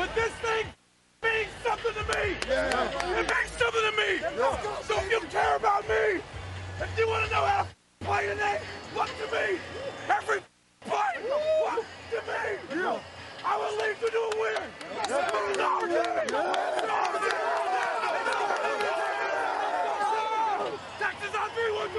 But this thing means something to me. Yeah. It means something to me. Yeah. So if you care about me, if you want to know how to play today, look to me. Every play, look to me. Yeah. I will lead you to a win. Texas on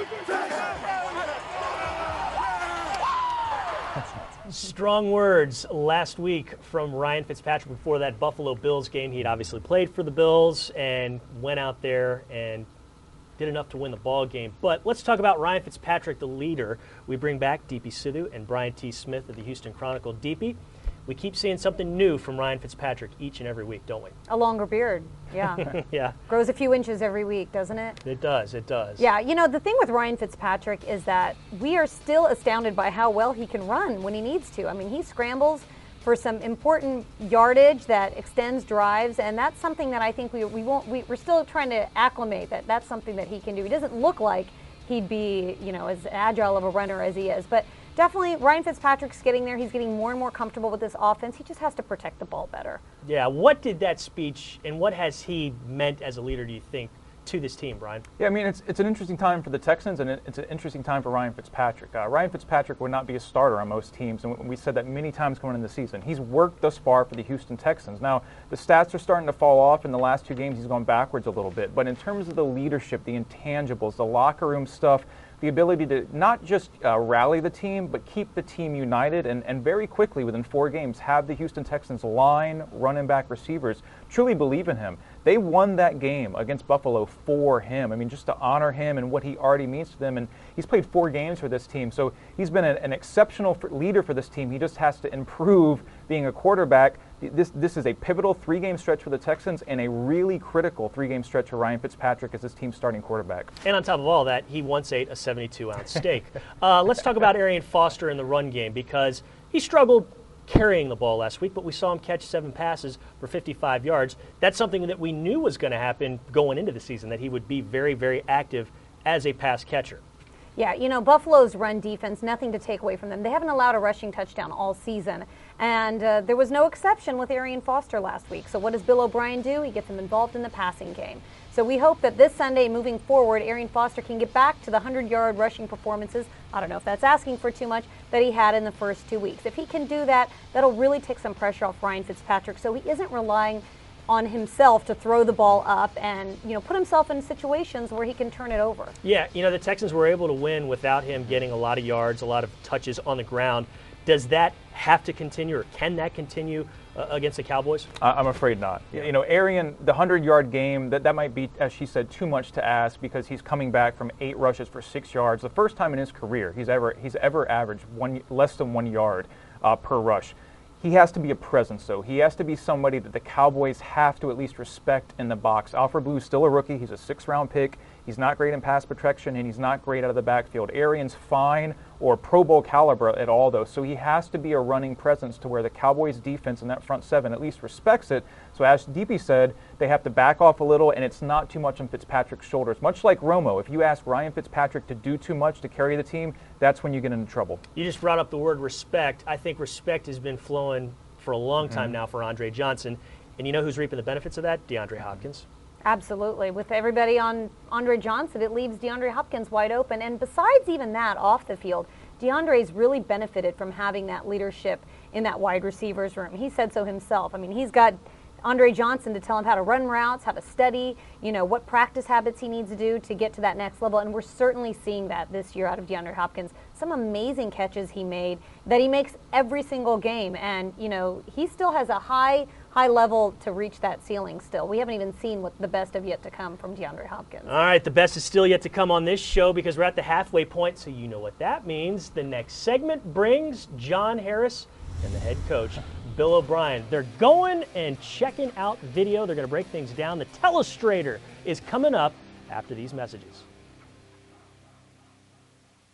3-1. Strong words last week from Ryan Fitzpatrick before that Buffalo Bills game. He'd obviously played for the Bills and went out there and did enough to win the ball game. But let's talk about Ryan Fitzpatrick, the leader. We bring back DP Sidhu and Brian T. Smith of the Houston Chronicle. DP, we keep seeing something new from Ryan Fitzpatrick each and every week, don't we? A longer beard, yeah. Yeah. Grows a few inches every week, doesn't it? It does, it does. Yeah, you know, the thing with Ryan Fitzpatrick is that we are still astounded by how well he can run when he needs to. I mean, he scrambles for some important yardage that extends drives, and that's something that I think we're still trying to acclimate that that's something that he can do. He doesn't look like he'd be, you know, as agile of a runner as he is, but definitely Ryan Fitzpatrick's getting there. He's getting more and more comfortable with this offense. He just has to protect the ball better. Yeah, what did that speech and what has he meant as a leader, do you think, to this team, Brian? Yeah, I mean, it's an interesting time for the Texans, and it's an interesting time for Ryan Fitzpatrick. Ryan Fitzpatrick would not be a starter on most teams, and we said that many times going into the season. He's worked thus far for the Houston Texans. Now, the stats are starting to fall off. In the last 2 games, he's gone backwards a little bit. But in terms of the leadership, the intangibles, the locker room stuff, the ability to not just rally the team, but keep the team united and very quickly, within 4 games, have the Houston Texans line, running back, receivers truly believe in him. They won that game against Buffalo for him. I mean, just to honor him and what he already means to them. And he's played 4 games for this team, so he's been an exceptional leader for this team. He just has to improve being a quarterback. This is a pivotal 3-game stretch for the Texans and a really critical 3-game stretch for Ryan Fitzpatrick as his team's starting quarterback. And on top of all that, he once ate a 72-ounce steak. Let's talk about Arian Foster in the run game, because he struggled carrying the ball last week, but we saw him catch 7 passes for 55 yards. That's something that we knew was going to happen going into the season, that he would be very, very active as a pass catcher. Yeah, you know, Buffalo's run defense, nothing to take away from them. They haven't allowed a rushing touchdown all season, and there was no exception with Arian Foster last week. So what does Bill O'Brien do? He gets him involved in the passing game. So we hope that this Sunday, moving forward, Arian Foster can get back to the 100-yard rushing performances, I don't know if that's asking for too much, that he had in the first 2 weeks. If he can do that, that'll really take some pressure off Ryan Fitzpatrick, so he isn't relying on himself to throw the ball up and, you know, put himself in situations where he can turn it over. Yeah, you know, the Texans were able to win without him getting a lot of yards, a lot of touches on the ground. Does that have to continue, or can that continue against the Cowboys? I'm afraid not. You know, Arian, the 100-yard game, that might be, as she said, too much to ask, because he's coming back from 8 rushes for 6 yards. The first time in his career he's ever averaged less than 1 yard per rush. He has to be a presence, though. He has to be somebody that the Cowboys have to at least respect in the box. Alfred Blue's still a rookie. He's a 6th-round pick. He's not great in pass protection, and he's not great out of the backfield. Arian's fine, or Pro Bowl caliber at all, though. So he has to be a running presence to where the Cowboys' defense in that front 7 at least respects it. So as DP said, they have to back off a little, and it's not too much on Fitzpatrick's shoulders. Much like Romo, if you ask Ryan Fitzpatrick to do too much to carry the team, that's when you get into trouble. You just brought up the word respect. I think respect has been flowing for a long time now for Andre Johnson. And you know who's reaping the benefits of that? DeAndre Hopkins. Absolutely. With everybody on Andre Johnson, it leaves DeAndre Hopkins wide open. And besides even that, off the field, DeAndre's really benefited from having that leadership in that wide receivers room. He said so himself. I mean, he's got Andre Johnson to tell him how to run routes, how to study, you know, what practice habits he needs to do to get to that next level. And we're certainly seeing that this year out of DeAndre Hopkins. Some amazing catches he made that he makes every single game. And, you know, he still has a high level to reach that ceiling still. We haven't even seen what the best of yet to come from DeAndre Hopkins. All right, the best is still yet to come on this show, because we're at the halfway point, so you know what that means. The next segment brings John Harris and the head coach, Bill O'Brien. They're going and checking out video. They're going to break things down. The Telestrator is coming up after these messages.